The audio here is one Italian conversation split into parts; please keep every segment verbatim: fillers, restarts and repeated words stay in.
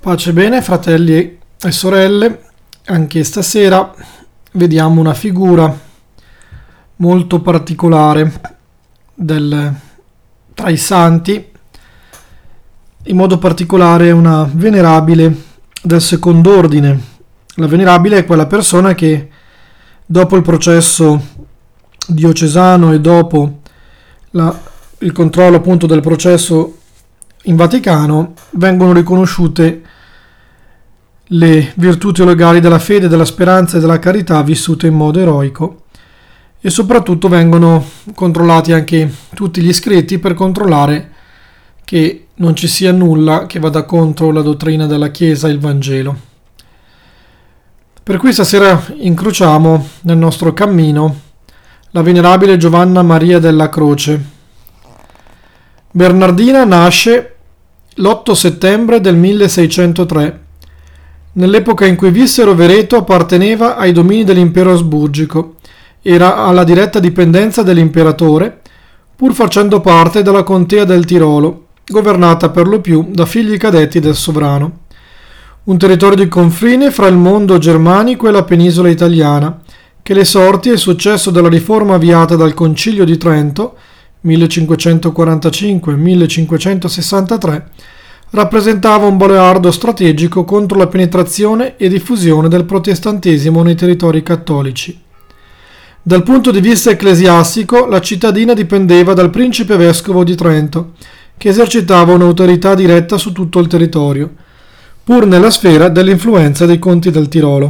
Pace e bene, fratelli e sorelle, anche stasera vediamo una figura molto particolare del, tra i santi, in modo particolare una venerabile del secondo ordine. La venerabile è quella persona che dopo il processo diocesano e dopo la, il controllo appunto del processo in Vaticano vengono riconosciute le virtù teologali della fede, della speranza e della carità vissute in modo eroico, e soprattutto vengono controllati anche tutti gli scritti per controllare che non ci sia nulla che vada contro la dottrina della Chiesa e il Vangelo. Per cui stasera incrociamo nel nostro cammino la venerabile Giovanna Maria della Croce. Bernardina nasce l'otto settembre del milleseicentotre. Nell'epoca in cui visse Rovereto apparteneva ai domini dell'impero asburgico, era alla diretta dipendenza dell'imperatore, pur facendo parte della contea del Tirolo, governata per lo più da figli cadetti del sovrano. Un territorio di confine fra il mondo germanico e la penisola italiana, che le sorti e il successo della riforma avviata dal Concilio di Trento, millecinquecentoquarantacinque millecinquecentosessantatré, rappresentava un baluardo strategico contro la penetrazione e diffusione del protestantesimo nei territori cattolici. Dal punto di vista ecclesiastico, la cittadina dipendeva dal principe vescovo di Trento, che esercitava un'autorità diretta su tutto il territorio, pur nella sfera dell'influenza dei conti del Tirolo.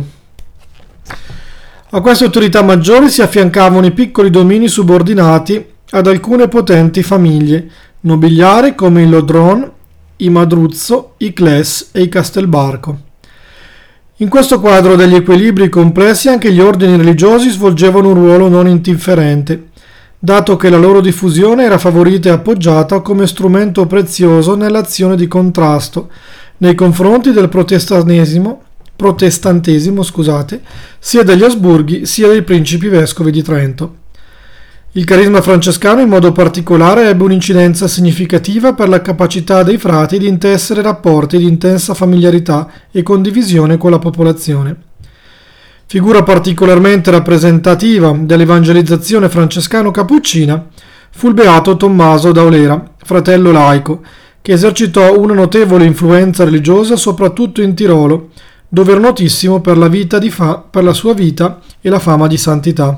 A queste autorità maggiori si affiancavano i piccoli domini subordinati ad alcune potenti famiglie nobiliari come i Lodron, i Madruzzo, i Cles e i Castelbarco. In questo quadro degli equilibri complessi anche gli ordini religiosi svolgevano un ruolo non indifferente, dato che la loro diffusione era favorita e appoggiata come strumento prezioso nell'azione di contrasto nei confronti del protestantesimo, protestantesimo scusate, sia degli Asburghi sia dei principi vescovi di Trento. Il carisma francescano in modo particolare ebbe un'incidenza significativa per la capacità dei frati di intessere rapporti di intensa familiarità e condivisione con la popolazione. Figura particolarmente rappresentativa dell'evangelizzazione francescano-cappuccina fu il beato Tommaso d'Aulera, fratello laico, che esercitò una notevole influenza religiosa soprattutto in Tirolo, dove era notissimo per la, vita di fa- per la sua vita e la fama di santità.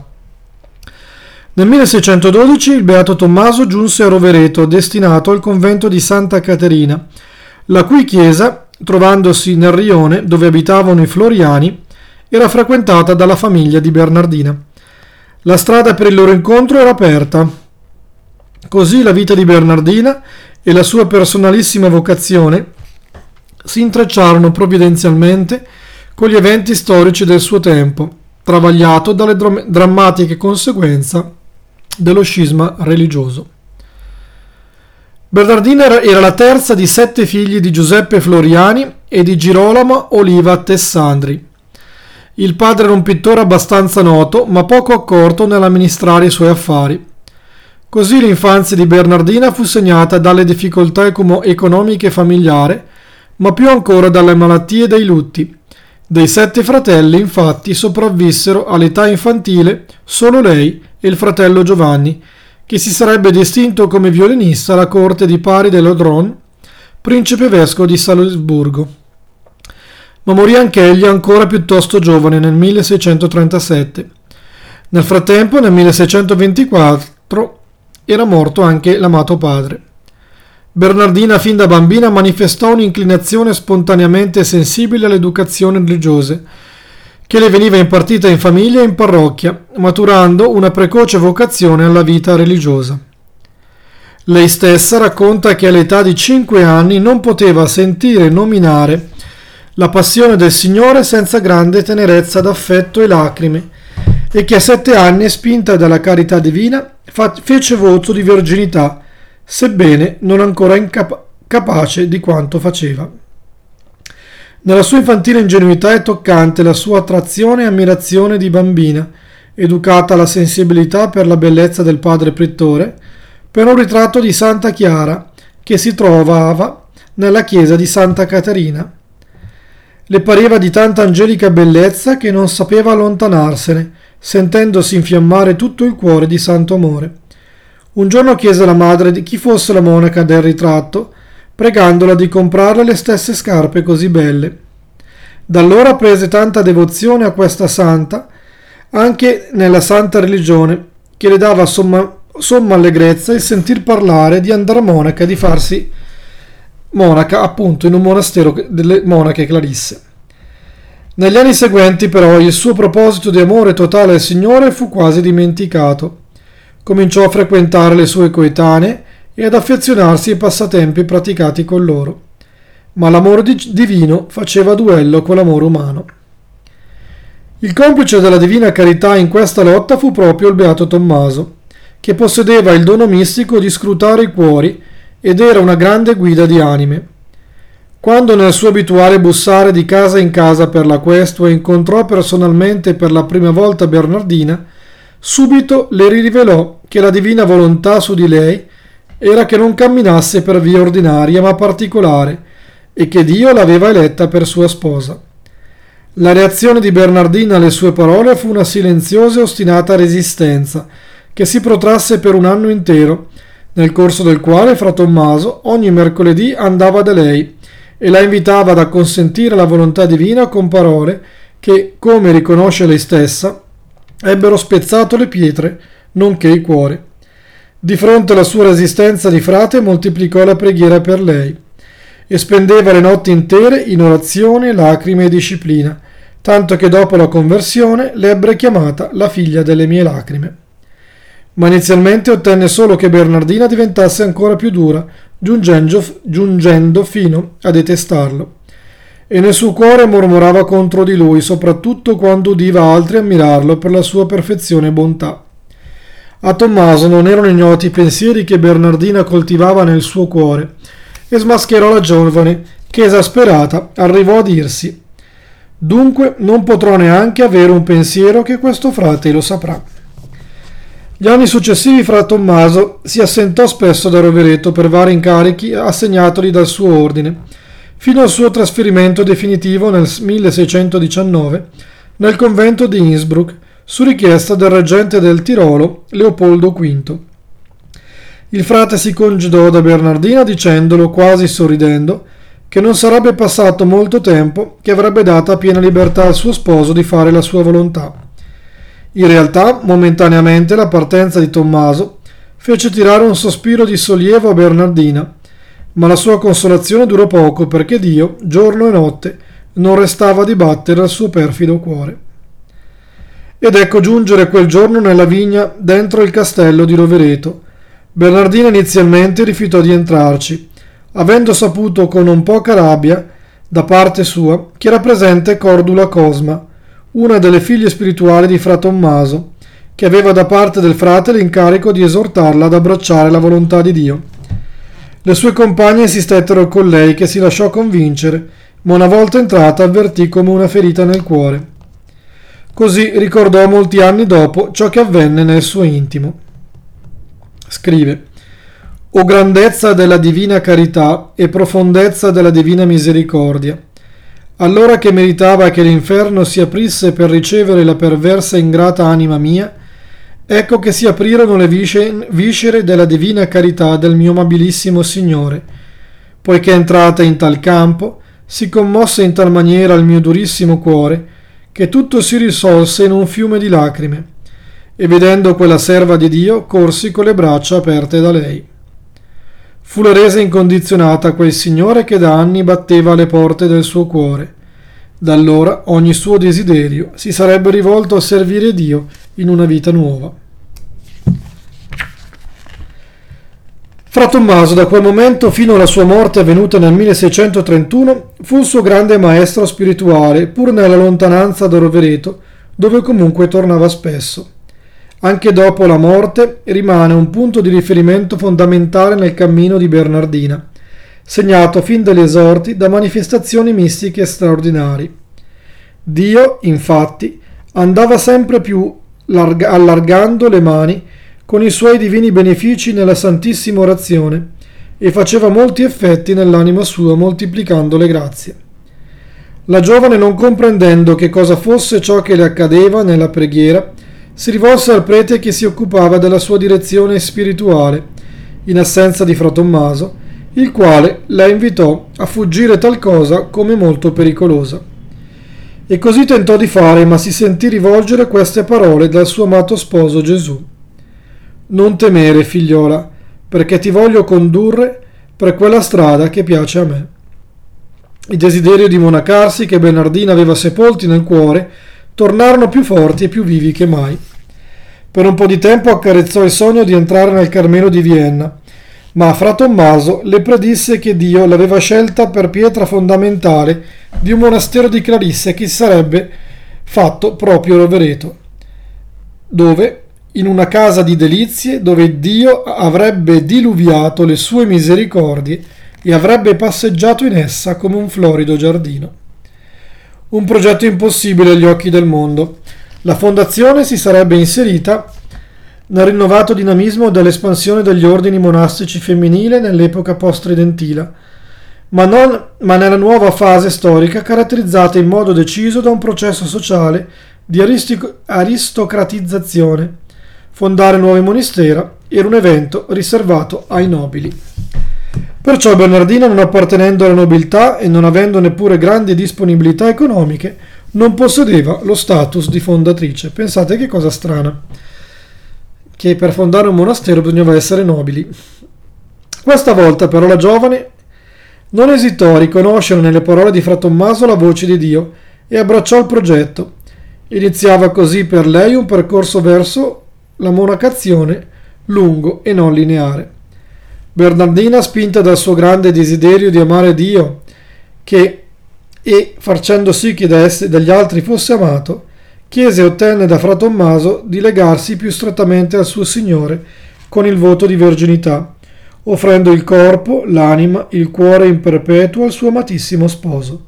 Nel milleseicentododici il beato Tommaso giunse a Rovereto, destinato al convento di Santa Caterina, la cui chiesa, trovandosi nel rione dove abitavano i Floriani, era frequentata dalla famiglia di Bernardina. La strada per il loro incontro era aperta. Così la vita di Bernardina e la sua personalissima vocazione si intrecciarono provvidenzialmente con gli eventi storici del suo tempo, travagliato dalle dram- drammatiche conseguenze dello scisma religioso. Bernardina era la terza di sette figli di Giuseppe Floriani e di Girolamo Oliva Tessandri. Il padre era un pittore abbastanza noto, ma poco accorto nell'amministrare i suoi affari. Così l'infanzia di Bernardina fu segnata dalle difficoltà econo- economiche familiari, ma più ancora dalle malattie e dai lutti. Dei sette fratelli, infatti, sopravvissero all'età infantile solo lei e il fratello Giovanni, che si sarebbe distinto come violinista alla corte di Pari dell'Odron, principe vescovo di Salisburgo. Ma morì anch'egli ancora piuttosto giovane nel milleseicentotrentasette. Nel frattempo, nel milleseicentoventiquattro, era morto anche l'amato padre. Bernardina fin da bambina manifestò un'inclinazione spontaneamente sensibile alle educazioni religiose, che le veniva impartita in famiglia e in parrocchia, maturando una precoce vocazione alla vita religiosa. Lei stessa racconta che all'età di cinque anni non poteva sentire nominare la passione del Signore senza grande tenerezza d'affetto e lacrime, e che a sette anni, spinta dalla carità divina, fa- fece voto di verginità, sebbene non ancora incapa- capace di quanto faceva. Nella sua infantile ingenuità è toccante la sua attrazione e ammirazione di bambina, educata alla sensibilità per la bellezza del padre Prittore, per un ritratto di Santa Chiara che si trovava nella chiesa di Santa Caterina. Le pareva di tanta angelica bellezza che non sapeva allontanarsene, sentendosi infiammare tutto il cuore di santo amore. Un giorno chiese alla madre di chi fosse la monaca del ritratto, pregandola di comprarle le stesse scarpe così belle. Da allora prese tanta devozione a questa santa, anche nella santa religione, che le dava somma, somma allegrezza il sentir parlare di andare monaca e di farsi monaca appunto in un monastero delle monache clarisse. Negli anni seguenti però il suo proposito di amore totale al Signore fu quasi dimenticato. Cominciò a frequentare le sue coetanee e ad affezionarsi ai passatempi praticati con loro, ma l'amore divino faceva duello con l'amore umano. Il complice della divina carità in questa lotta fu proprio il beato Tommaso, che possedeva il dono mistico di scrutare i cuori ed era una grande guida di anime. Quando nel suo abituale bussare di casa in casa per la questua incontrò personalmente per la prima volta Bernardina, subito le rivelò che la divina volontà su di lei era che non camminasse per via ordinaria ma particolare e che Dio l'aveva eletta per sua sposa. La reazione di Bernardina alle sue parole fu una silenziosa e ostinata resistenza che si protrasse per un anno intero, nel corso del quale fra Tommaso ogni mercoledì andava da lei e la invitava ad acconsentire alla volontà divina con parole che, come riconosce lei stessa, ebbero spezzato le pietre, nonché i cuori. Di fronte alla sua resistenza di frate moltiplicò la preghiera per lei e spendeva le notti intere in orazione, lacrime e disciplina, tanto che dopo la conversione l'ebbe chiamata la figlia delle mie lacrime. Ma inizialmente ottenne solo che Bernardina diventasse ancora più dura, giungendo, giungendo fino a detestarlo. E nel suo cuore mormorava contro di lui, soprattutto quando udiva altri ammirarlo per la sua perfezione e bontà. A Tommaso non erano ignoti i pensieri che Bernardina coltivava nel suo cuore, e smascherò la giovane, che esasperata arrivò a dirsi: «Dunque non potrò neanche avere un pensiero che questo frate lo saprà». Gli anni successivi fra Tommaso si assentò spesso da Rovereto per vari incarichi assegnatogli dal suo ordine, fino al suo trasferimento definitivo nel milleseicentodiciannove nel convento di Innsbruck su richiesta del reggente del Tirolo Leopoldo quinto. Il frate si congedò da Bernardina dicendolo, quasi sorridendo, che non sarebbe passato molto tempo che avrebbe data piena libertà al suo sposo di fare la sua volontà. In realtà, momentaneamente, la partenza di Tommaso fece tirare un sospiro di sollievo a Bernardina, ma la sua consolazione durò poco perché Dio, giorno e notte, non restava di battere al suo perfido cuore. Ed ecco giungere quel giorno nella vigna dentro il castello di Rovereto. Bernardina inizialmente rifiutò di entrarci, avendo saputo con non poca rabbia, da parte sua, che era presente Cordula Cosma, una delle figlie spirituali di fra Tommaso, che aveva da parte del frate l'incarico di esortarla ad abbracciare la volontà di Dio. Le sue compagne insistettero con lei, che si lasciò convincere, ma una volta entrata avvertì come una ferita nel cuore. Così ricordò molti anni dopo ciò che avvenne nel suo intimo. Scrive: «O grandezza della divina carità e profondezza della divina misericordia! Allora che meritava che l'inferno si aprisse per ricevere la perversa e ingrata anima mia, ecco che si aprirono le viscere della divina carità del mio amabilissimo Signore, poiché entrata in tal campo si commosse in tal maniera il mio durissimo cuore che tutto si risolse in un fiume di lacrime, e vedendo quella serva di Dio corsi con le braccia aperte da lei. Fu la resa incondizionata a quel Signore che da anni batteva alle porte del suo cuore. Da allora ogni suo desiderio si sarebbe rivolto a servire Dio in una vita nuova». Fra Tommaso, da quel momento fino alla sua morte avvenuta nel milleseicentotrentuno, fu il suo grande maestro spirituale, pur nella lontananza da Rovereto, dove comunque tornava spesso. Anche dopo la morte rimane un punto di riferimento fondamentale nel cammino di Bernardina, segnato fin dagli esorti da manifestazioni mistiche straordinarie. Dio, infatti, andava sempre più larga- allargando le mani con i suoi divini benefici nella Santissima Orazione e faceva molti effetti nell'anima sua moltiplicando le grazie. La giovane, non comprendendo che cosa fosse ciò che le accadeva nella preghiera, si rivolse al prete che si occupava della sua direzione spirituale, in assenza di fra Tommaso, il quale la invitò a fuggire tal cosa come molto pericolosa. E così tentò di fare, ma si sentì rivolgere queste parole dal suo amato sposo Gesù: «Non temere, figliola, perché ti voglio condurre per quella strada che piace a me». I desideri di monacarsi che Bernardina aveva sepolti nel cuore tornarono più forti e più vivi che mai. Per un po' di tempo accarezzò il sogno di entrare nel Carmelo di Vienna, ma fra Tommaso le predisse che Dio l'aveva scelta per pietra fondamentale di un monastero di Clarisse che si sarebbe fatto proprio a Rovereto, dove, in una casa di delizie, dove Dio avrebbe diluviato le sue misericordie e avrebbe passeggiato in essa come un florido giardino. Un progetto impossibile agli occhi del mondo. La fondazione si sarebbe inserita nel rinnovato dinamismo dell'espansione degli ordini monastici femminile nell'epoca post-tridentila, ma, non, ma nella nuova fase storica caratterizzata in modo deciso da un processo sociale di aristico, aristocratizzazione. Fondare nuovi monasteri era un evento riservato ai nobili. Perciò Bernardina, non appartenendo alla nobiltà e non avendo neppure grandi disponibilità economiche, non possedeva lo status di fondatrice. Pensate che cosa strana, che per fondare un monastero bisognava essere nobili. Questa volta però la giovane non esitò a riconoscere nelle parole di fra Tommaso la voce di Dio e abbracciò il progetto. Iniziava così per lei un percorso verso la monacazione lungo e non lineare. Bernardina, spinta dal suo grande desiderio di amare Dio che, e facendo sì che da esse, dagli altri fosse amato, chiese e ottenne da fra Tommaso di legarsi più strettamente al suo Signore con il voto di verginità, offrendo il corpo, l'anima, il cuore in perpetuo al suo amatissimo sposo.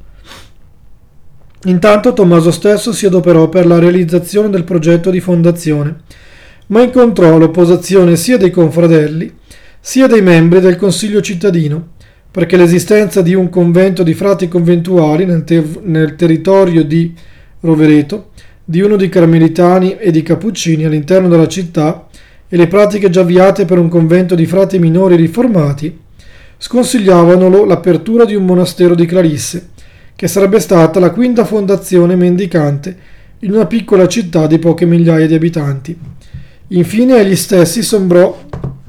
Intanto Tommaso stesso si adoperò per la realizzazione del progetto di fondazione, ma incontrò l'opposizione sia dei confratelli sia dei membri del Consiglio cittadino, perché l'esistenza di un convento di frati conventuali nel, te- nel territorio di Rovereto, di uno di Carmelitani e di Cappuccini all'interno della città, e le pratiche già avviate per un convento di frati minori riformati, sconsigliavano l'apertura di un monastero di Clarisse, che sarebbe stata la quinta fondazione mendicante in una piccola città di poche migliaia di abitanti. Infine egli stessi sembrò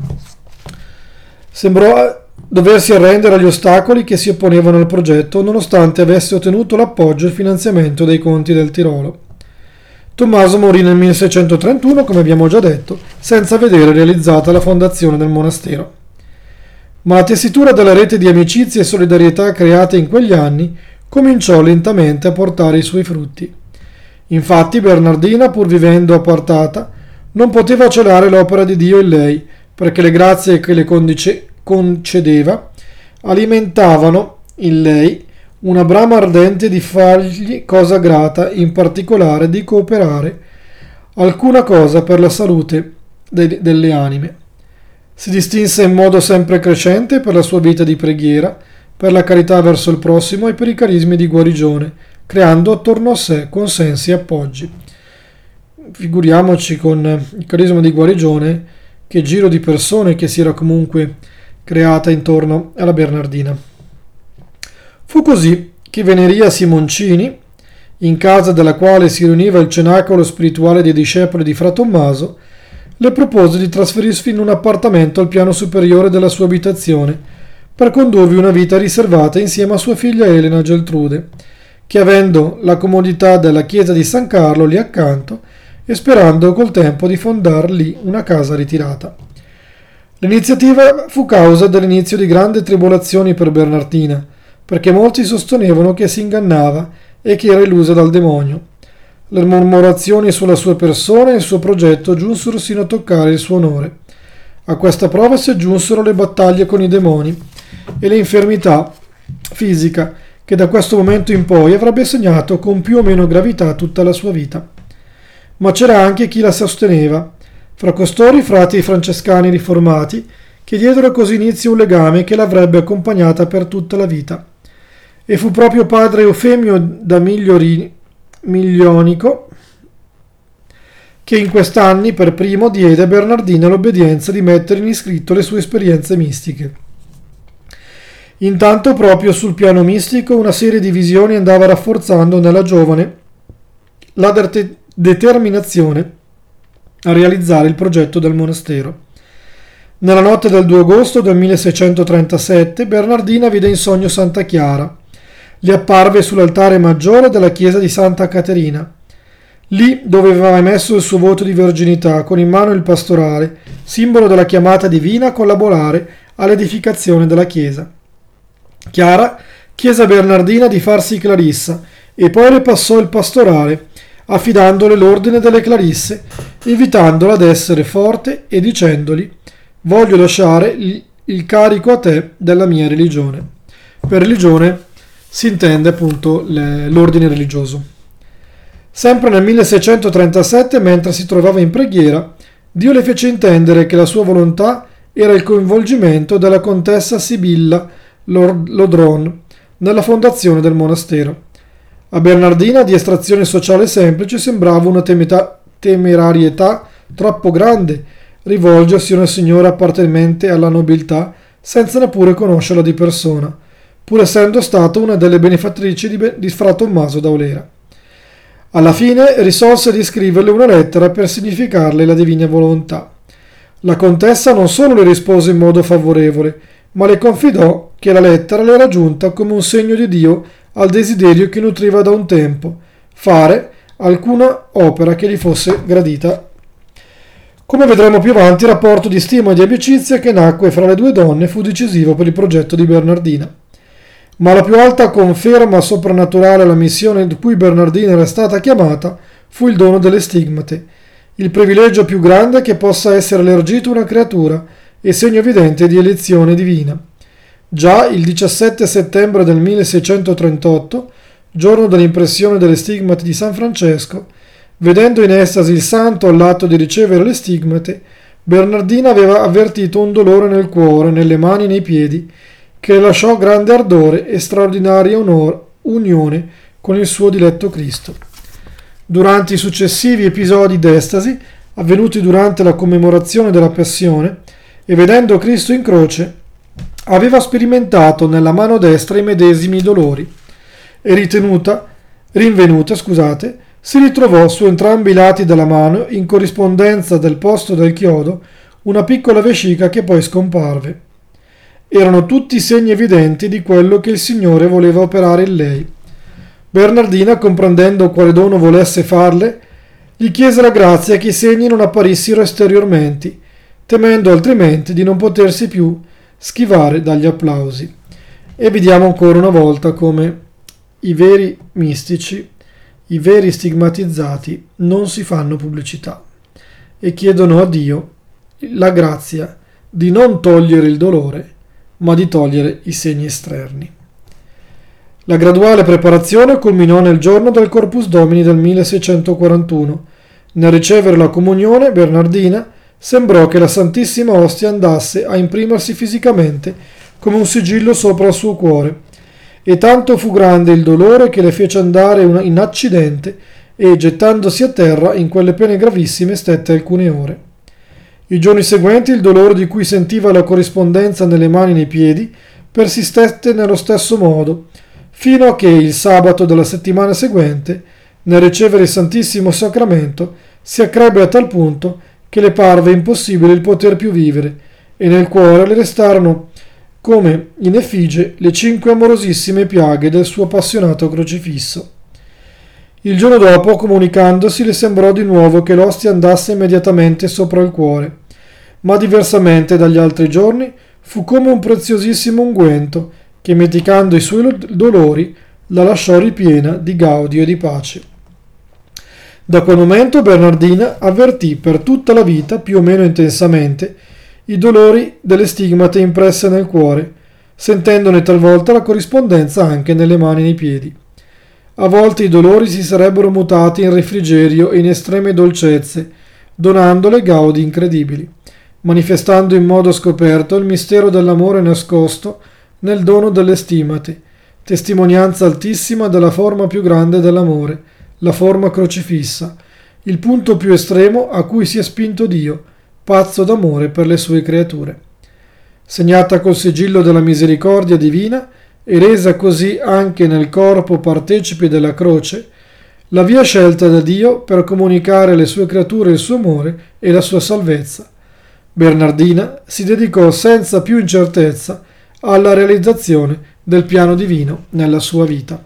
Sembrò doversi arrendere agli ostacoli che si opponevano al progetto, nonostante avesse ottenuto l'appoggio e il finanziamento dei conti del Tirolo. Tommaso morì nel milleseicentotrentuno, come abbiamo già detto, senza vedere realizzata la fondazione del monastero. Ma la tessitura della rete di amicizie e solidarietà create in quegli anni cominciò lentamente a portare i suoi frutti. Infatti Bernardina, pur vivendo appartata, non poteva celare l'opera di Dio in lei, perché le grazie che le condice- concedeva alimentavano in lei una brama ardente di fargli cosa grata, in particolare di cooperare alcuna cosa per la salute de- delle anime. Si distinse in modo sempre crescente per la sua vita di preghiera, per la carità verso il prossimo e per i carismi di guarigione, creando attorno a sé consensi e appoggi. Figuriamoci con il carisma di guarigione che giro di persone che si era comunque creata intorno alla Bernardina. Fu così che Veneria Simoncini, in casa della quale si riuniva il cenacolo spirituale dei discepoli di fra Tommaso, le propose di trasferirsi in un appartamento al piano superiore della sua abitazione per condurvi una vita riservata insieme a sua figlia Elena Geltrude, che avendo la comodità della chiesa di San Carlo lì accanto e sperando col tempo di fondar lì una casa ritirata. L'iniziativa fu causa dell'inizio di grandi tribolazioni per Bernardina, perché molti sostenevano che si ingannava e che era illusa dal demonio. Le mormorazioni sulla sua persona e il suo progetto giunsero sino a toccare il suo onore. A questa prova si aggiunsero le battaglie con i demoni e l'infermità fisica che da questo momento in poi avrebbe segnato con più o meno gravità tutta la sua vita. Ma c'era anche chi la sosteneva, fra costori frati francescani riformati, che diedero così inizio un legame che l'avrebbe accompagnata per tutta la vita. e fu proprio padre Eufemio da Migliori, Miglionico che in quest'anni per primo diede a Bernardina l'obbedienza di mettere in iscritto le sue esperienze mistiche. Intanto proprio sul piano mistico una serie di visioni andava rafforzando nella giovane la de- determinazione a realizzare il progetto del monastero. Nella notte del due agosto del milleseicentotrentasette Bernardina vide in sogno Santa Chiara. Le apparve sull'altare maggiore della chiesa di Santa Caterina, lì dove aveva emesso il suo voto di verginità, con in mano il pastorale, simbolo della chiamata divina a collaborare all'edificazione della chiesa. Chiara chiese a Bernardina di farsi clarissa e poi le passò il pastorale, affidandole l'ordine delle clarisse, invitandola ad essere forte e dicendogli: voglio lasciare il, il carico a te della mia religione. Per religione si intende appunto le, l'ordine religioso. Sempre nel milleseicentotrentasette, mentre si trovava in preghiera, Dio le fece intendere che la sua volontà era il coinvolgimento della contessa Sibilla Lodron nella fondazione del monastero. A Bernardina, di estrazione sociale semplice, sembrava una temeta- temerarietà troppo grande rivolgersi a una signora appartenente alla nobiltà senza neppure conoscerla di persona, pur essendo stata una delle benefattrici di, be- di fra Tommaso d'Aulera. Alla fine risolse di scriverle una lettera per significarle la divina volontà. La contessa non solo le rispose in modo favorevole, ma le confidò che la lettera le era giunta come un segno di Dio al desiderio che nutriva da un tempo, fare alcuna opera che gli fosse gradita. Come vedremo più avanti, il rapporto di stima e di amicizia che nacque fra le due donne fu decisivo per il progetto di Bernardina. Ma la più alta conferma soprannaturale alla missione di cui Bernardina era stata chiamata fu il dono delle stigmate, il privilegio più grande che possa essere elargito a una creatura e segno evidente di elezione divina. Già il diciassette settembre del milleseicentotentotto, giorno dell'impressione delle stigmate di San Francesco, vedendo in estasi il santo all'atto di ricevere le stigmate, Bernardina aveva avvertito un dolore nel cuore, nelle mani e nei piedi, che le lasciò grande ardore e straordinaria onor- unione con il suo diletto Cristo. Durante i successivi episodi d'estasi, avvenuti durante la commemorazione della Passione, e vedendo Cristo in croce, aveva sperimentato nella mano destra i medesimi dolori, e ritenuta, rinvenuta, scusate, si ritrovò su entrambi i lati della mano, in corrispondenza del posto del chiodo, una piccola vescica che poi scomparve. Erano tutti segni evidenti di quello che il Signore voleva operare in lei. Bernardina, comprendendo quale dono volesse farle, gli chiese la grazia che i segni non apparissero esteriormente, temendo altrimenti di non potersi più schivare dagli applausi. E vediamo ancora una volta come i veri mistici, i veri stigmatizzati non si fanno pubblicità e chiedono a Dio la grazia di non togliere il dolore, ma di togliere i segni esterni. La graduale preparazione culminò nel giorno del Corpus Domini del milleseicentoquarantuno. Nel ricevere la comunione, Bernardina sembrò che la Santissima Ostia andasse a imprimersi fisicamente come un sigillo sopra il suo cuore, e tanto fu grande il dolore che le fece andare in accidente e, gettandosi a terra in quelle pene gravissime, stette alcune ore. I giorni seguenti il dolore di cui sentiva la corrispondenza nelle mani e nei piedi persistette nello stesso modo, fino a che il sabato della settimana seguente, nel ricevere il Santissimo Sacramento, si accrebbe a tal punto che le parve impossibile il poter più vivere, e nel cuore le restarono come in effigie le cinque amorosissime piaghe del suo appassionato crocifisso. Il giorno dopo, comunicandosi, le sembrò di nuovo che l'ostia andasse immediatamente sopra il cuore, ma diversamente dagli altri giorni fu come un preziosissimo unguento che, mitigando i suoi dolori, la lasciò ripiena di gaudio e di pace. Da quel momento Bernardina avvertì per tutta la vita, più o meno intensamente, i dolori delle stigmate impresse nel cuore, sentendone talvolta la corrispondenza anche nelle mani e nei piedi. A volte i dolori si sarebbero mutati in refrigerio e in estreme dolcezze, donandole gaudi incredibili, manifestando in modo scoperto il mistero dell'amore nascosto nel dono delle stigmate, testimonianza altissima della forma più grande dell'amore, la forma crocifissa, il punto più estremo a cui si è spinto Dio, pazzo d'amore per le sue creature. Segnata col sigillo della misericordia divina e resa così anche nel corpo partecipe della croce, la via scelta da Dio per comunicare alle sue creature il suo amore e la sua salvezza. Bernardina si dedicò senza più incertezza alla realizzazione del piano divino nella sua vita.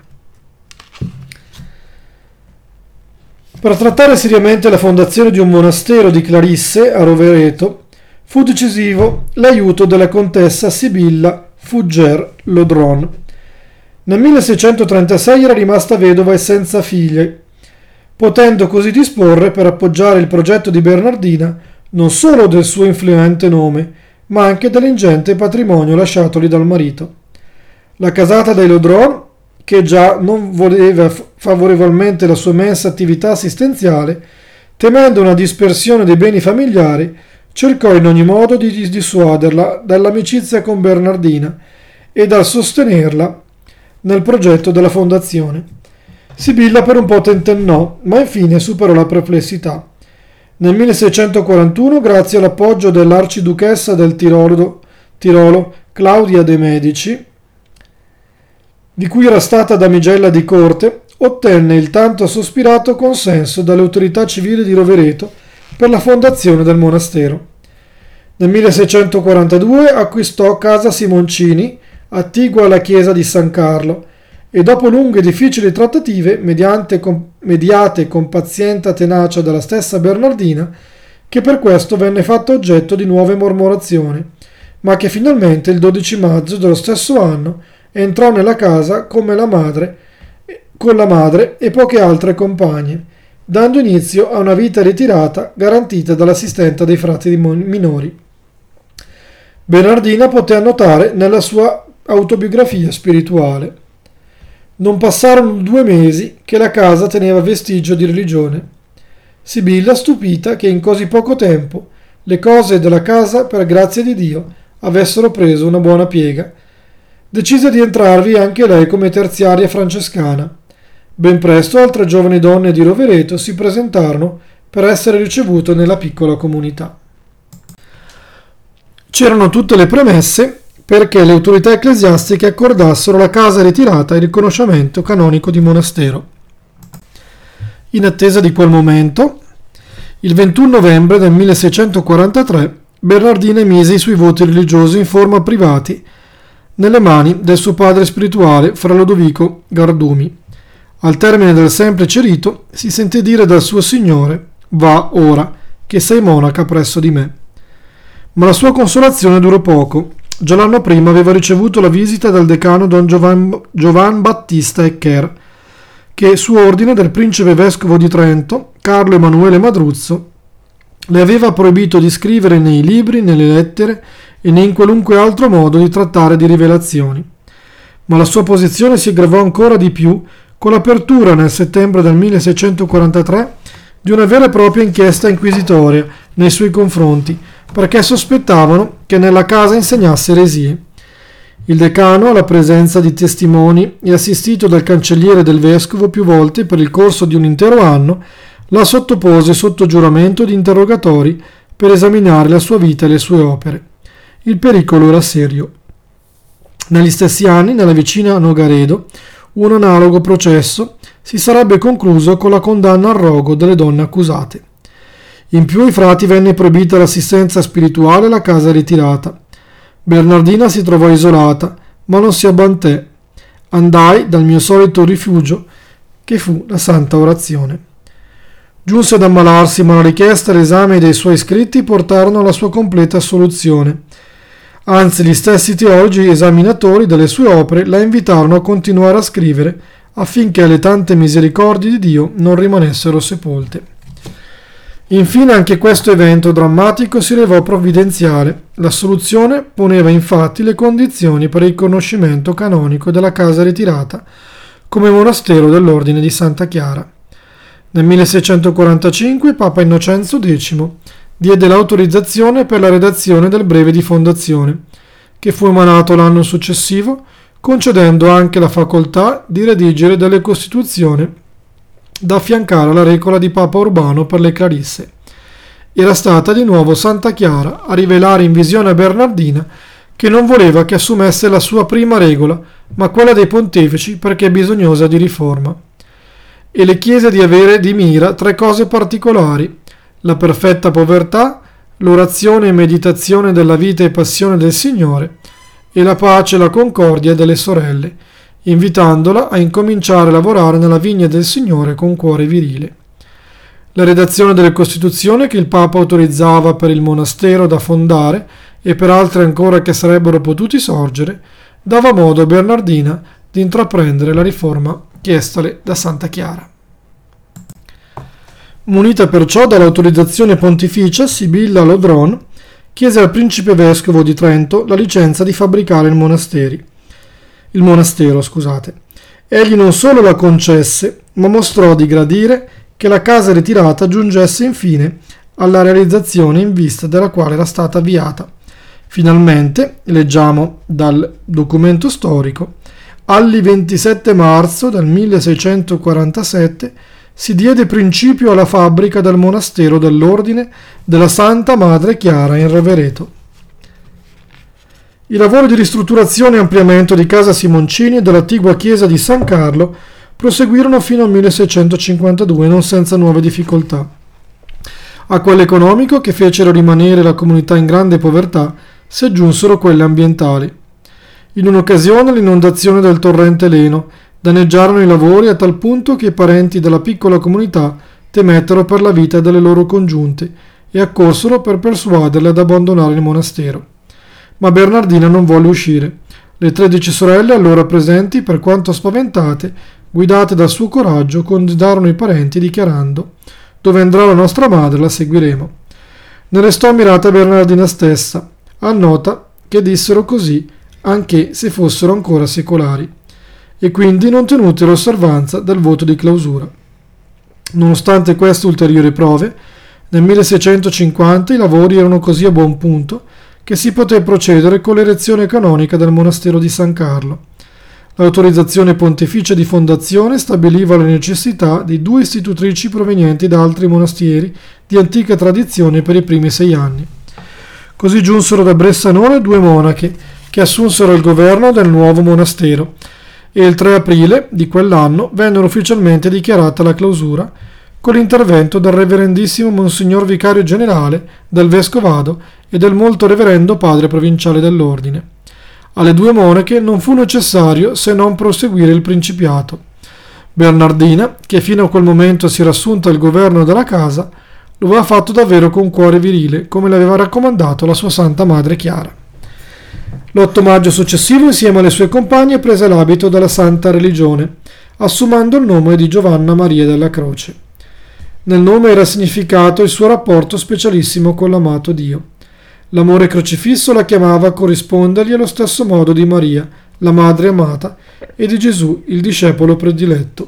Per trattare seriamente la fondazione di un monastero di Clarisse a Rovereto fu decisivo l'aiuto della contessa Sibilla Fugger-Lodron. Nel milleseicentotrentasei era rimasta vedova e senza figlie, potendo così disporre per appoggiare il progetto di Bernardina non solo del suo influente nome, ma anche dell'ingente patrimonio lasciatogli dal marito. La casata dei Lodron, che già non voleva favorevolmente la sua immensa attività assistenziale, temendo una dispersione dei beni familiari, cercò in ogni modo di dissuaderla dall'amicizia con Bernardina e dal sostenerla nel progetto della fondazione. Sibilla per un po' tentennò, ma infine superò la perplessità. Nel milleseicentoquarantuno, grazie all'appoggio dell'arciduchessa del Tirolo, Tirolo Claudia de' Medici, di cui era stata damigella di corte, ottenne il tanto sospirato consenso dalle autorità civili di Rovereto per la fondazione del monastero. Nel milleseicentoquarantadue acquistò casa Simoncini, attigua alla chiesa di San Carlo, e dopo lunghe e difficili trattative, mediante com- mediate con paziente tenacia dalla stessa Bernardina, che per questo venne fatta oggetto di nuove mormorazioni, ma che finalmente il dodici maggio dello stesso anno entrò nella casa come la madre, con la madre e poche altre compagne, dando inizio a una vita ritirata garantita dall'assistenza dei frati minori. Bernardina poté annotare nella sua autobiografia spirituale: non passarono due mesi che la casa teneva vestigio di religione. Sibilla, stupita che in così poco tempo le cose della casa, per grazia di Dio, avessero preso una buona piega, decise di entrarvi anche lei come terziaria francescana. Ben presto altre giovani donne di Rovereto si presentarono per essere ricevute nella piccola comunità. C'erano tutte le premesse perché le autorità ecclesiastiche accordassero alla casa ritirata il riconoscimento canonico di monastero. In attesa di quel momento, il ventuno novembre del milleseicentoquarantatré, Bernardina emise i suoi voti religiosi in forma privati nelle mani del suo padre spirituale, fra Lodovico Gardumi. Al termine del semplice rito si sentì dire dal suo signore: «Va ora, che sei monaca presso di me». Ma la sua consolazione durò poco. Già l'anno prima aveva ricevuto la visita dal decano Don Giovan, Giovan Battista Eccher, che su ordine del principe vescovo di Trento, Carlo Emanuele Madruzzo, le aveva proibito di scrivere nei libri, nelle lettere e né in qualunque altro modo di trattare di rivelazioni. Ma la sua posizione si aggravò ancora di più con l'apertura nel settembre del milleseicentoquarantatré di una vera e propria inchiesta inquisitoria nei suoi confronti, perché sospettavano che nella casa insegnasse eresie. Il decano, alla presenza di testimoni e assistito dal cancelliere del vescovo più volte per il corso di un intero anno, la sottopose sotto giuramento di interrogatori per esaminare la sua vita e le sue opere. Il pericolo era serio. Negli stessi anni, nella vicina Nogaredo, un analogo processo si sarebbe concluso con la condanna al rogo delle donne accusate. In più ai frati venne proibita l'assistenza spirituale alla casa ritirata. Bernardina si trovò isolata, ma non si abbatté. Andai dal mio solito rifugio, che fu la santa orazione. Giunse ad ammalarsi, ma la richiesta e l'esame dei suoi scritti portarono alla sua completa assoluzione. Anzi, gli stessi teologi esaminatori delle sue opere la invitarono a continuare a scrivere affinché le tante misericordie di Dio non rimanessero sepolte. Infine anche questo evento drammatico si rivelò provvidenziale. L'assoluzione poneva infatti le condizioni per il riconoscimento canonico della casa ritirata come monastero dell'Ordine di Santa Chiara. Nel milleseicentoquarantacinque Papa Innocenzo decimo diede l'autorizzazione per la redazione del breve di fondazione, che fu emanato l'anno successivo concedendo anche la facoltà di redigere delle costituzioni da affiancare alla regola di Papa Urbano per le Clarisse. Era stata di nuovo Santa Chiara a rivelare in visione a Bernardina che non voleva che assumesse la sua prima regola, ma quella dei pontefici, perché bisognosa di riforma. E le chiese di avere di mira tre cose particolari: la perfetta povertà, l'orazione e meditazione della vita e passione del Signore, e la pace e la concordia delle sorelle, invitandola a incominciare a lavorare nella vigna del Signore con cuore virile. La redazione delle Costituzioni che il Papa autorizzava per il monastero da fondare e per altre ancora che sarebbero potuti sorgere, dava modo a Bernardina di intraprendere la riforma chiestale da Santa Chiara. Munita perciò dall'autorizzazione pontificia, Sibilla Lodron chiese al principe vescovo di Trento la licenza di fabbricare il monasteri. Il monastero, scusate. Egli non solo la concesse, ma mostrò di gradire che la casa ritirata giungesse infine alla realizzazione in vista della quale era stata avviata. Finalmente, leggiamo dal documento storico, alli ventisette marzo del milleseicentoquarantasette si diede principio alla fabbrica del monastero dell'Ordine della Santa Madre Chiara in Rovereto. I lavori di ristrutturazione e ampliamento di casa Simoncini e dell'attigua chiesa di San Carlo proseguirono fino al milleseicentocinquantadue, non senza nuove difficoltà. A quello economico, che fecero rimanere la comunità in grande povertà, si aggiunsero quelle ambientali. In un'occasione l'inondazione del torrente Leno danneggiarono i lavori a tal punto che i parenti della piccola comunità temettero per la vita delle loro congiunte e accorsero per persuaderle ad abbandonare il monastero. Ma Bernardina non volle uscire. Le tredici sorelle allora presenti, per quanto spaventate, guidate dal suo coraggio, congidarono i parenti dichiarando: «Dove andrà la nostra madre la seguiremo». Ne restò ammirata Bernardina stessa, a nota che dissero così anche se fossero ancora secolari, e quindi non tenute l'osservanza del voto di clausura. Nonostante queste ulteriori prove, nel milleseicentocinquanta i lavori erano così a buon punto che si poté procedere con l'erezione canonica del monastero di San Carlo. L'autorizzazione pontificia di fondazione stabiliva la necessità di due istitutrici provenienti da altri monasteri di antica tradizione per i primi sei anni. Così giunsero da Bressanone due monache che assunsero il governo del nuovo monastero, e il tre aprile di quell'anno vennero ufficialmente dichiarata la clausura con l'intervento del reverendissimo Monsignor Vicario Generale, del Vescovado e del molto reverendo Padre Provinciale dell'Ordine. Alle due monache non fu necessario se non proseguire il principiato. Bernardina, che fino a quel momento si era assunta il governo della casa, lo aveva fatto davvero con cuore virile, come le aveva raccomandato la sua Santa Madre Chiara. L'otto maggio successivo, insieme alle sue compagne, prese l'abito della Santa Religione, assumendo il nome di Giovanna Maria della Croce. Nel nome era significato il suo rapporto specialissimo con l'amato Dio. L'amore crocifisso la chiamava a corrispondergli allo stesso modo di Maria, la madre amata, e di Gesù, il discepolo prediletto.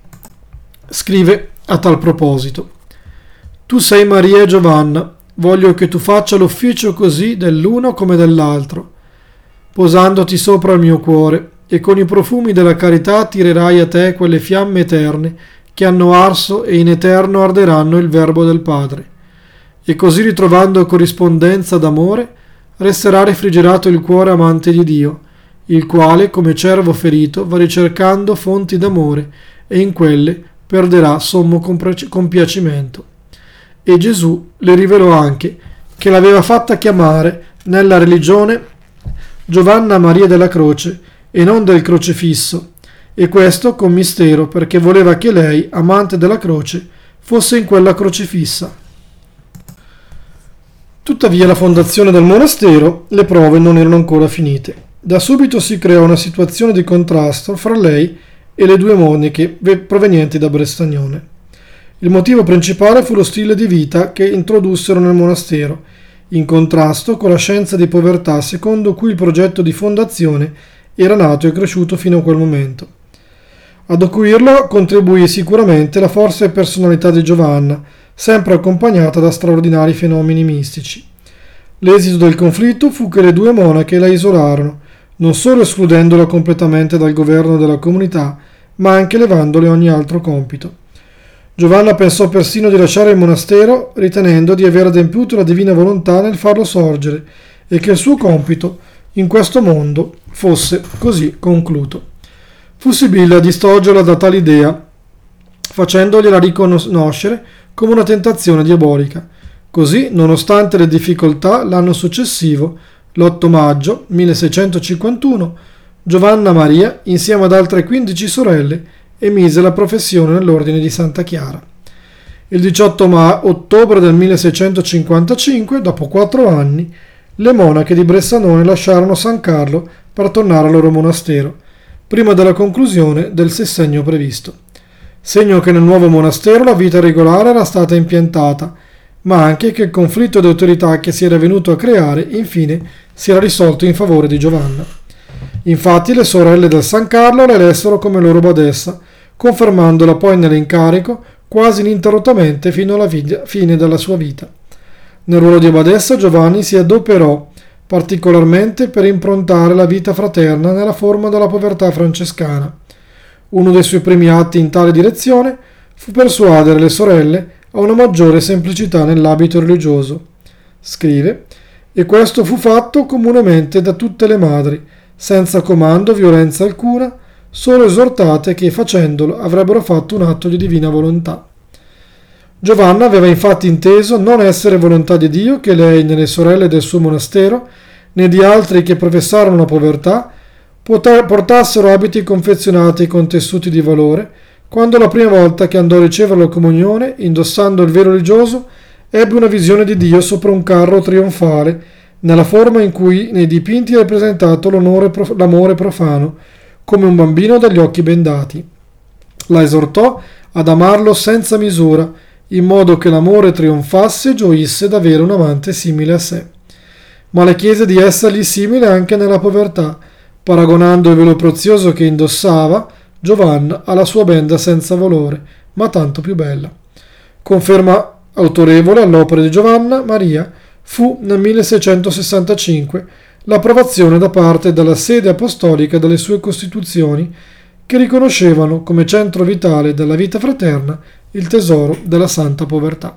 Scrive a tal proposito: «Tu sei Maria e Giovanna, voglio che tu faccia l'ufficio così dell'uno come dell'altro, posandoti sopra il mio cuore, e con i profumi della carità tirerai a te quelle fiamme eterne che hanno arso e in eterno arderanno il verbo del Padre. E così, ritrovando corrispondenza d'amore, resterà refrigerato il cuore amante di Dio, il quale, come cervo ferito, va ricercando fonti d'amore e in quelle perderà sommo compiacimento». E Gesù le rivelò anche che l'aveva fatta chiamare nella religione Giovanna Maria della Croce e non del Crocefisso, e questo con mistero, perché voleva che lei, amante della croce, fosse in quella crocefissa. Tuttavia, la fondazione del monastero, le prove non erano ancora finite. Da subito si creò una situazione di contrasto fra lei e le due monache provenienti da Bressanone. Il motivo principale fu lo stile di vita che introdussero nel monastero, in contrasto con la scienza di povertà secondo cui il progetto di fondazione era nato e cresciuto fino a quel momento. Ad acuirlo contribuì sicuramente la forza e personalità di Giovanna, sempre accompagnata da straordinari fenomeni mistici. L'esito del conflitto fu che le due monache la isolarono, non solo escludendola completamente dal governo della comunità, ma anche levandole ogni altro compito. Giovanna pensò persino di lasciare il monastero, ritenendo di aver adempiuto la divina volontà nel farlo sorgere e che il suo compito in questo mondo fosse così concluso. Fu Sibilla a distoglierla da tale idea, facendogliela riconoscere come una tentazione diabolica. Così, nonostante le difficoltà, l'anno successivo, l'otto maggio milleseicentocinquantuno, Giovanna Maria, insieme ad altre quindici sorelle, emise la professione nell'ordine di Santa Chiara. Il diciotto ottobre del milleseicentocinquantacinque, dopo quattro anni, le monache di Bressanone lasciarono San Carlo per tornare al loro monastero, prima della conclusione del sessennio previsto. Segno che nel nuovo monastero la vita regolare era stata impiantata, ma anche che il conflitto di autorità che si era venuto a creare, infine, si era risolto in favore di Giovanna. Infatti le sorelle del San Carlo la elessero come loro badessa, confermandola poi nell'incarico quasi ininterrottamente fino alla fine della sua vita. Nel ruolo di badessa Giovanni si adoperò particolarmente per improntare la vita fraterna nella forma della povertà francescana. Uno dei suoi primi atti in tale direzione fu persuadere le sorelle a una maggiore semplicità nell'abito religioso. Scrive: e questo fu fatto comunemente da tutte le madri, senza comando, violenza alcuna, solo esortate che facendolo avrebbero fatto un atto di divina volontà. Giovanna aveva infatti inteso non essere volontà di Dio che lei né le sorelle del suo monastero, né di altri che professarono la povertà, portassero abiti confezionati con tessuti di valore, quando la prima volta che andò a ricevere la comunione, indossando il velo religioso, ebbe una visione di Dio sopra un carro trionfale, nella forma in cui nei dipinti è rappresentato l'amore profano, come un bambino dagli occhi bendati. La esortò ad amarlo senza misura, in modo che l'amore trionfasse e gioisse d'avere un amante simile a sé. Ma le chiese di essergli simile anche nella povertà, paragonando il velo prezioso che indossava Giovanna alla sua benda senza valore, ma tanto più bella. Conferma autorevole all'opera di Giovanna Maria fu nel milleseicentosessantacinque l'approvazione da parte della sede apostolica delle sue costituzioni, che riconoscevano come centro vitale della vita fraterna il tesoro della santa povertà.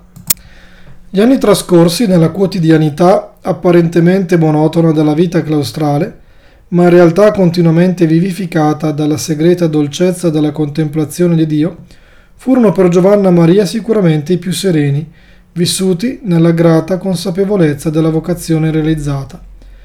Gli anni trascorsi nella quotidianità apparentemente monotona della vita claustrale, ma in realtà continuamente vivificata dalla segreta dolcezza della contemplazione di Dio, furono per Giovanna Maria sicuramente i più sereni, vissuti nella grata consapevolezza della vocazione realizzata.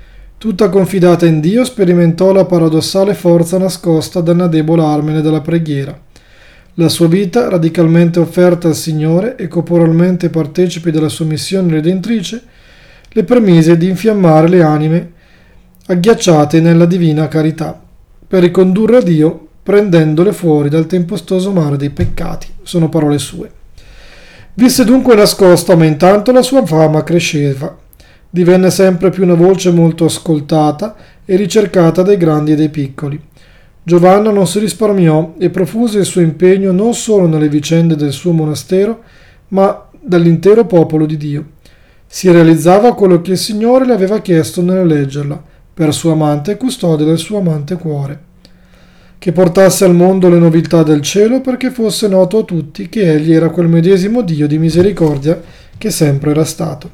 Tutta confidata in Dio, sperimentò la paradossale forza nascosta da una debole armine della preghiera. La sua vita, radicalmente offerta al Signore e corporalmente partecipe della sua missione redentrice, le permise di infiammare le anime agghiacciate nella divina carità, per ricondurre a Dio, prendendole fuori dal tempestoso mare dei peccati. Sono parole sue. Visse dunque nascosta, ma intanto la sua fama cresceva. Divenne sempre più una voce molto ascoltata e ricercata dai grandi e dai piccoli. Giovanna non si risparmiò e profuse il suo impegno non solo nelle vicende del suo monastero, ma dall'intero popolo di Dio. Si realizzava quello che il Signore le aveva chiesto nell'eleggerla, per suo amante e custode del suo amante cuore, che portasse al mondo le novità del cielo, perché fosse noto a tutti che egli era quel medesimo Dio di misericordia che sempre era stato.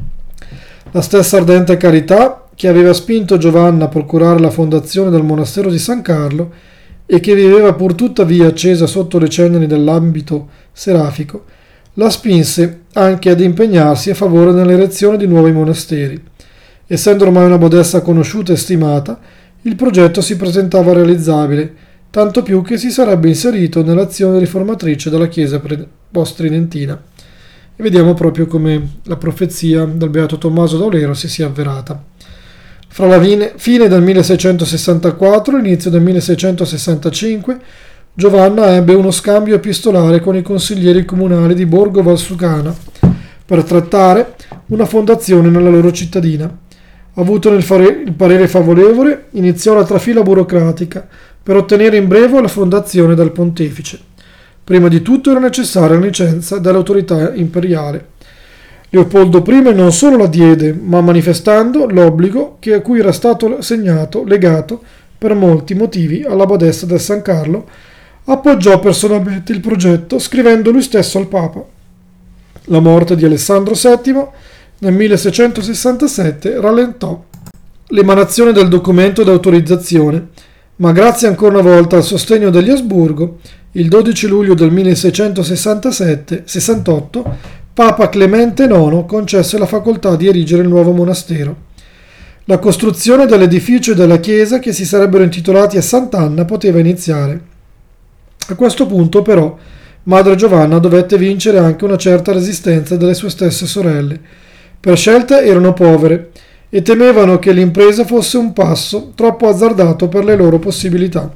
La stessa ardente carità che aveva spinto Giovanna a procurare la fondazione del monastero di San Carlo e che viveva pur tuttavia accesa sotto le ceneri dell'ambito serafico, la spinse anche ad impegnarsi a favore dell'erezione di nuovi monasteri. Essendo ormai una badessa conosciuta e stimata, il progetto si presentava realizzabile, tanto più che si sarebbe inserito nell'azione riformatrice della Chiesa post-tridentina. E vediamo proprio come la profezia del Beato Tommaso d'Aulero si sia avverata. Fra la fine del milleseicentosessantaquattro e l'inizio del milleseicentosessantacinque, Giovanna ebbe uno scambio epistolare con i consiglieri comunali di Borgo Valsucana per trattare una fondazione nella loro cittadina. Avuto nel fare il parere favorevole, iniziò la trafila burocratica per ottenere in breve la fondazione dal pontefice. Prima di tutto era necessaria la licenza dall'autorità imperiale. Leopoldo I non solo la diede, ma manifestando l'obbligo che a cui era stato segnato, legato, per molti motivi, alla badessa del San Carlo, appoggiò personalmente il progetto, scrivendo lui stesso al Papa. La morte di Alessandro settimo nel milleseicentosessantasette rallentò l'emanazione del documento d'autorizzazione, ma grazie ancora una volta al sostegno degli Asburgo, il dodici luglio del milleseicentosessantotto Papa Clemente nono concesse la facoltà di erigere il nuovo monastero. La costruzione dell'edificio e della chiesa, che si sarebbero intitolati a Sant'Anna, poteva iniziare. A questo punto, però, Madre Giovanna dovette vincere anche una certa resistenza delle sue stesse sorelle. Per scelta erano povere e temevano che l'impresa fosse un passo troppo azzardato per le loro possibilità.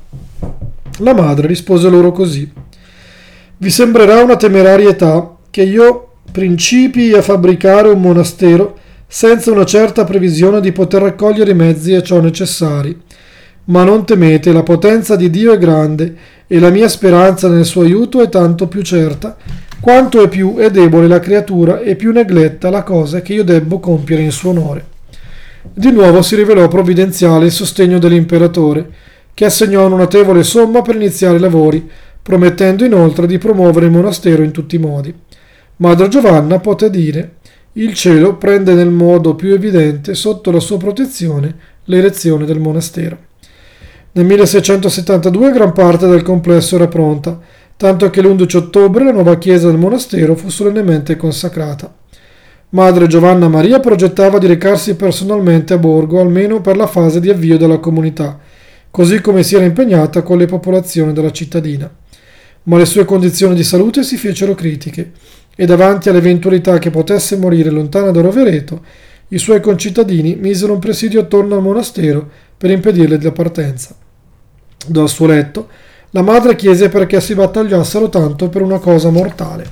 La madre rispose loro così: «Vi sembrerà una temerarietà che io principii a fabbricare un monastero senza una certa previsione di poter raccogliere i mezzi a ciò necessari. Ma non temete, la potenza di Dio è grande e la mia speranza nel suo aiuto è tanto più certa, quanto è più è debole la creatura e più negletta la cosa che io debbo compiere in suo onore». Di nuovo si rivelò provvidenziale il sostegno dell'imperatore, che assegnò una notevole somma per iniziare i lavori, promettendo inoltre di promuovere il monastero in tutti i modi. Madre Giovanna poté dire: «Il cielo prende nel modo più evidente sotto la sua protezione l'erezione del monastero». Nel milleseicentosettantadue gran parte del complesso era pronta, tanto che l'undici ottobre la nuova chiesa del monastero fu solennemente consacrata. Madre Giovanna Maria progettava di recarsi personalmente a Borgo almeno per la fase di avvio della comunità, così come si era impegnata con le popolazioni della cittadina. Ma le sue condizioni di salute si fecero critiche e davanti all'eventualità che potesse morire lontana da Rovereto, i suoi concittadini misero un presidio attorno al monastero per impedirle la partenza. Dal suo letto, la madre chiese perché si battagliassero tanto per una cosa mortale.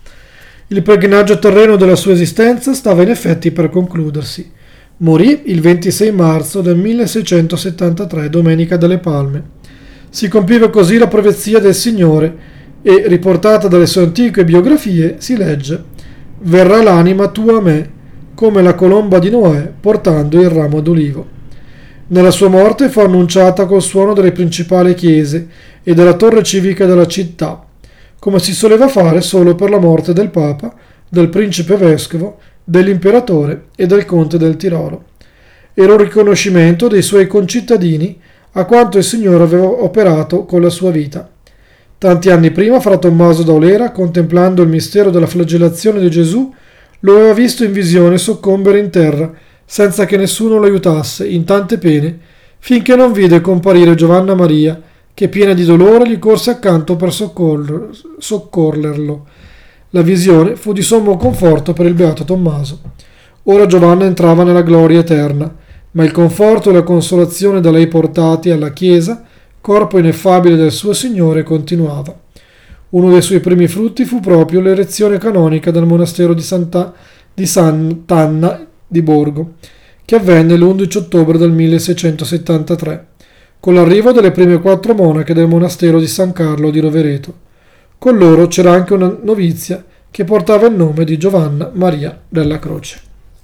Il pellegrinaggio terreno della sua esistenza stava in effetti per concludersi. Morì il ventisei marzo del milleseicentosettantatré, Domenica delle Palme. Si compiva così la profezia del Signore e, riportata dalle sue antiche biografie, si legge: «Verrà l'anima tua a me, come la colomba di Noè portando il ramo d'olivo». Nella sua morte fu annunciata col suono delle principali chiese e della torre civica della città, come si soleva fare solo per la morte del Papa, del principe vescovo, dell'imperatore e del conte del Tirolo. Era un riconoscimento dei suoi concittadini a quanto il Signore aveva operato con la sua vita. Tanti anni prima Fra Tommaso d'Aulera, contemplando il mistero della flagellazione di Gesù, lo aveva visto in visione soccombere in terra, senza che nessuno lo aiutasse, in tante pene, finché non vide comparire Giovanna Maria, che piena di dolore gli corse accanto per soccorrer, soccorrerlo. La visione fu di sommo conforto per il beato Tommaso. Ora Giovanna entrava nella gloria eterna, ma il conforto e la consolazione da lei portati alla Chiesa, corpo ineffabile del suo Signore, continuava. Uno dei suoi primi frutti fu proprio l'erezione canonica del monastero di, Santa, di Sant'Anna di Borgo, che avvenne l'undici ottobre del milleseicentosettantatré, con l'arrivo delle prime quattro monache del monastero di San Carlo di Rovereto. Con loro c'era anche una novizia che portava il nome di Giovanna Maria della Croce.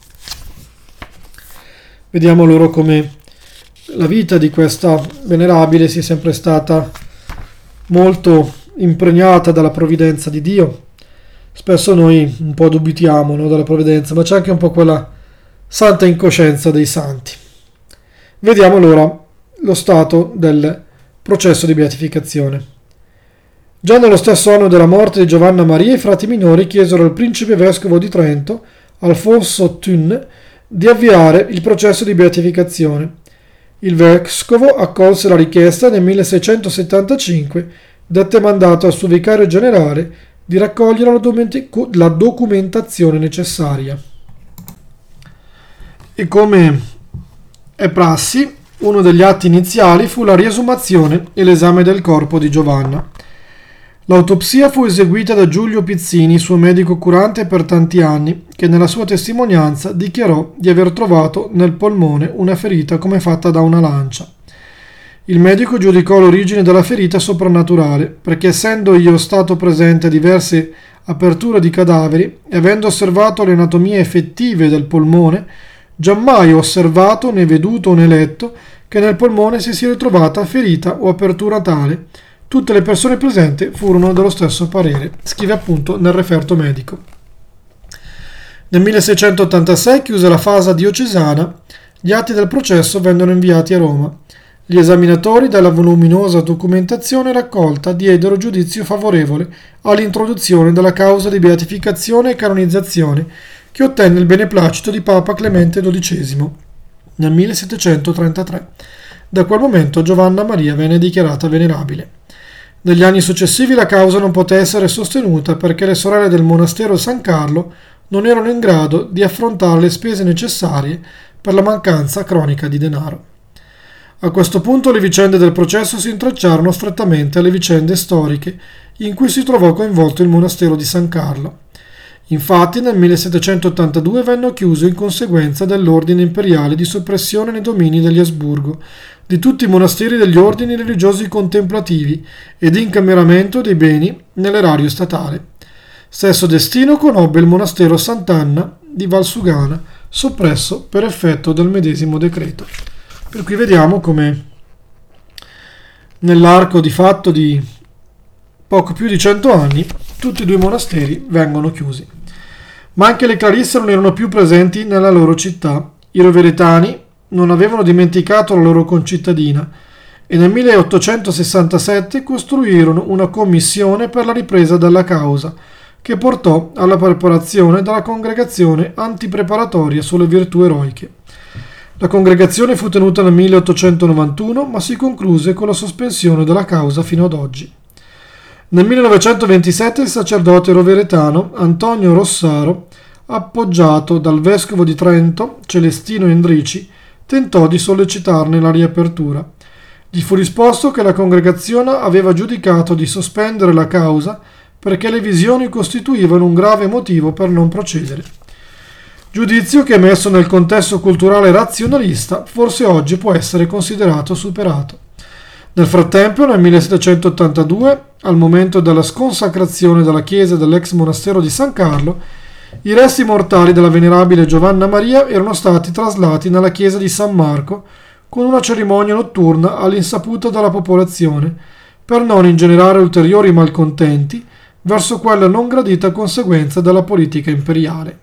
Vediamo loro come la vita di questa venerabile sia sempre stata molto impregnata dalla provvidenza di Dio. Spesso noi un po' dubitiamo, no, dalla provvidenza, ma c'è anche un po' quella santa incoscienza dei santi. Vediamo allora lo stato del processo di beatificazione. Già nello stesso anno della morte di Giovanna Maria, i frati minori chiesero al principe vescovo di Trento, Alfonso Thun, di avviare il processo di beatificazione. Il vescovo accolse la richiesta e nel milleseicentosettantacinque dette mandato al suo vicario generale di raccogliere la documentazione necessaria. E come è prassi, uno degli atti iniziali fu la riesumazione e l'esame del corpo di Giovanna. L'autopsia fu eseguita da Giulio Pizzini, suo medico curante per tanti anni, che nella sua testimonianza dichiarò di aver trovato nel polmone una ferita come fatta da una lancia. Il medico giudicò l'origine della ferita soprannaturale, perché essendo io stato presente a diverse apertura di cadaveri e avendo osservato le anatomie effettive del polmone, giammai ho osservato né veduto né letto che nel polmone si sia ritrovata ferita o apertura tale. Tutte le persone presenti furono dello stesso parere, scrive appunto nel referto medico. Nel milleseicentottantasei, chiusa la fase diocesana, gli atti del processo vennero inviati a Roma. Gli esaminatori della voluminosa documentazione raccolta diedero giudizio favorevole all'introduzione della causa di beatificazione e canonizzazione, che ottenne il beneplacito di Papa Clemente dodicesimo nel millesettecentotrentatré. Da quel momento Giovanna Maria venne dichiarata venerabile. Negli anni successivi la causa non poté essere sostenuta perché le sorelle del monastero San Carlo non erano in grado di affrontare le spese necessarie per la mancanza cronica di denaro. A questo punto le vicende del processo si intrecciarono strettamente alle vicende storiche in cui si trovò coinvolto il monastero di San Carlo. Infatti nel millesettecentottantadue venne chiuso in conseguenza dell'ordine imperiale di soppressione nei domini degli Asburgo di tutti i monasteri degli ordini religiosi contemplativi ed incameramento dei beni nell'erario statale. Stesso destino conobbe il monastero Sant'Anna di Valsugana, soppresso per effetto del medesimo decreto. Per cui vediamo come nell'arco di fatto di poco più di cento anni tutti e due i monasteri vengono chiusi. Ma anche le clarisse non erano più presenti nella loro città. I roveretani non avevano dimenticato la loro concittadina e nel milleottocentosessantasette costruirono una commissione per la ripresa della causa, che portò alla preparazione della congregazione antipreparatoria sulle virtù eroiche. La congregazione fu tenuta nel milleottocentonovantuno, ma si concluse con la sospensione della causa fino ad oggi. Nel millenovecentoventisette il sacerdote roveretano Antonio Rossaro, appoggiato dal vescovo di Trento, Celestino Endrici, tentò di sollecitarne la riapertura. Gli fu risposto che la congregazione aveva giudicato di sospendere la causa perché le visioni costituivano un grave motivo per non procedere. Giudizio che, messo nel contesto culturale razionalista, forse oggi può essere considerato superato. Nel frattempo, nel millesettecentottantadue, al momento della sconsacrazione della chiesa dell'ex monastero di San Carlo, i resti mortali della venerabile Giovanna Maria erano stati traslati nella chiesa di San Marco con una cerimonia notturna all'insaputa della popolazione, per non ingenerare ulteriori malcontenti verso quella non gradita conseguenza della politica imperiale.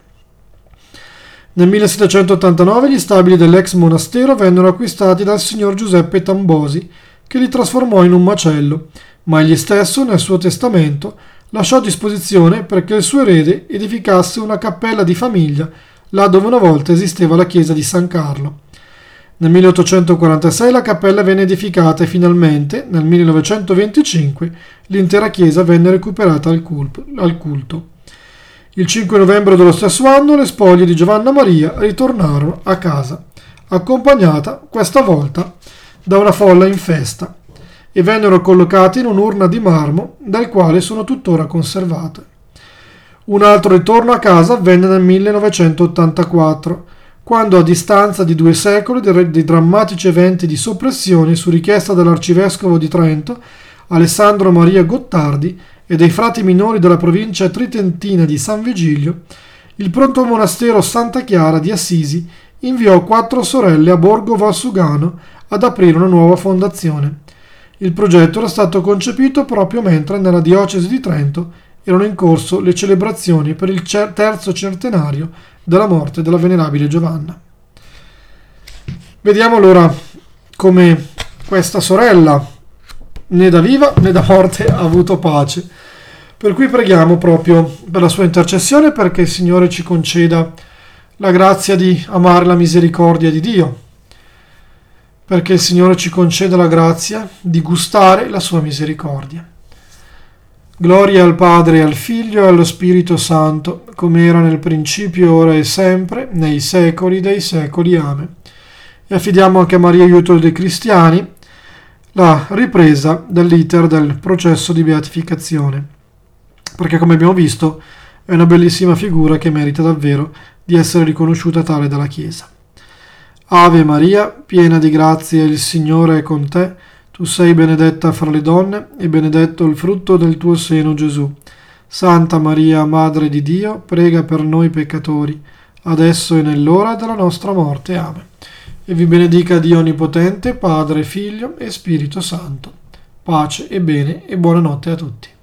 Nel millesettecentottantanove gli stabili dell'ex monastero vennero acquistati dal signor Giuseppe Tambosi, che li trasformò in un macello, ma egli stesso, nel suo testamento, lasciò a disposizione perché il suo erede edificasse una cappella di famiglia là dove una volta esisteva la chiesa di San Carlo. Nel milleottocentoquarantasei la cappella venne edificata e finalmente, nel millenovecentoventicinque, l'intera chiesa venne recuperata al culto. Il cinque novembre dello stesso anno le spoglie di Giovanna Maria ritornarono a casa, accompagnata questa volta da una folla in festa, e vennero collocate in un'urna di marmo dal quale sono tuttora conservate. Un altro ritorno a casa avvenne nel millenovecentottantaquattro, quando a distanza di due secoli dei drammatici eventi di soppressione su richiesta dell'arcivescovo di Trento, Alessandro Maria Gottardi, e dei frati minori della provincia tritentina di San Vigilio, il pronto monastero Santa Chiara di Assisi inviò quattro sorelle a Borgo Valsugano ad aprire una nuova fondazione. Il progetto era stato concepito proprio mentre nella diocesi di Trento erano in corso le celebrazioni per il terzo centenario della morte della venerabile Giovanna. Vediamo allora come questa sorella, né da viva né da morte, ha avuto pace. Per cui preghiamo proprio per la sua intercessione, perché il Signore ci conceda la grazia di amare la misericordia di Dio, perché il Signore ci conceda la grazia di gustare la sua misericordia. Gloria al Padre, al Figlio e allo Spirito Santo, come era nel principio, ora e sempre, nei secoli dei secoli. Amen. E affidiamo anche a Maria, aiuto dei cristiani, la ripresa dell'iter del processo di beatificazione, perché, come abbiamo visto, è una bellissima figura che merita davvero di essere riconosciuta tale dalla Chiesa. Ave Maria, piena di grazia, il Signore è con te. Tu sei benedetta fra le donne e benedetto il frutto del tuo seno, Gesù. Santa Maria, Madre di Dio, prega per noi peccatori, adesso e nell'ora della nostra morte. Amen. E vi benedica Dio Onnipotente, Padre, Figlio e Spirito Santo. Pace e bene e buonanotte a tutti.